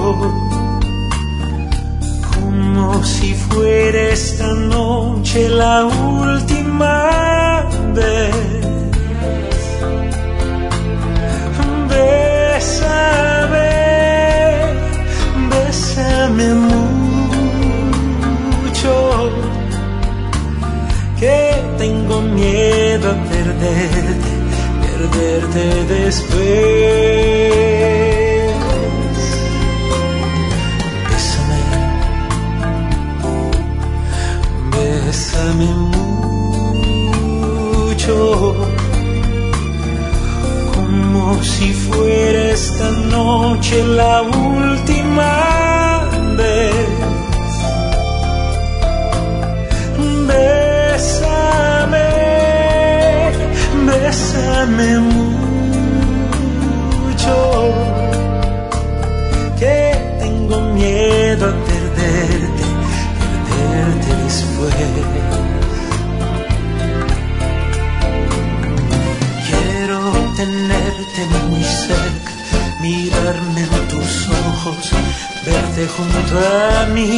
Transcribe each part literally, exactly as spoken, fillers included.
como si fuera esta noche la última vez. Bésame, bésame mucho, que tengo miedo a perderte, perderte después. Bésame, bésame mucho, como si fuera esta noche la última vez. Bésame, bésame mucho, que tengo miedo a perderte, perderte después. Quiero tenerte muy cerca, mirarme en tus ojos, verte junto a mí.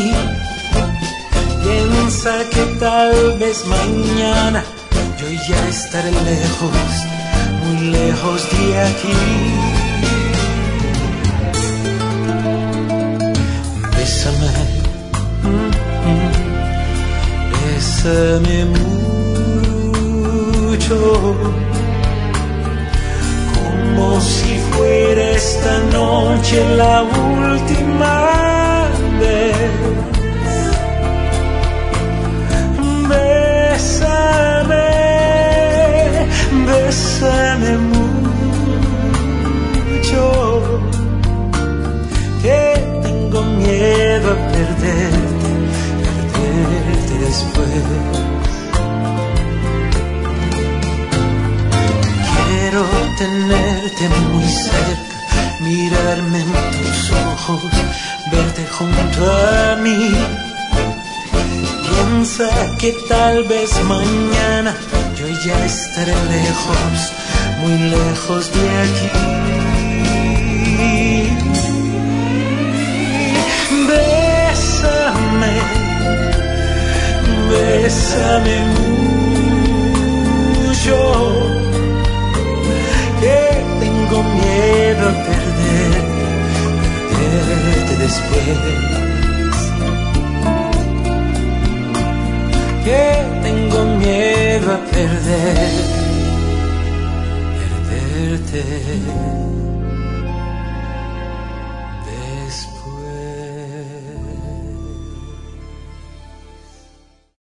Piensa que tal vez mañana yo ya estaré lejos, muy lejos de aquí. Bésame, mm, mm, bésame mucho, como si fuera esta noche la última vez. Bésame, bésame mucho, que tengo miedo a perderte, perderte después. Quiero tenerte muy cerca, mirarme en tus ojos, verte junto a mí. Piensa que tal vez mañana yo ya estaré lejos, muy lejos de aquí. Bésame, bésame mucho, que tengo miedo a perderte, perderte después. Que tengo miedo a perder, perderte.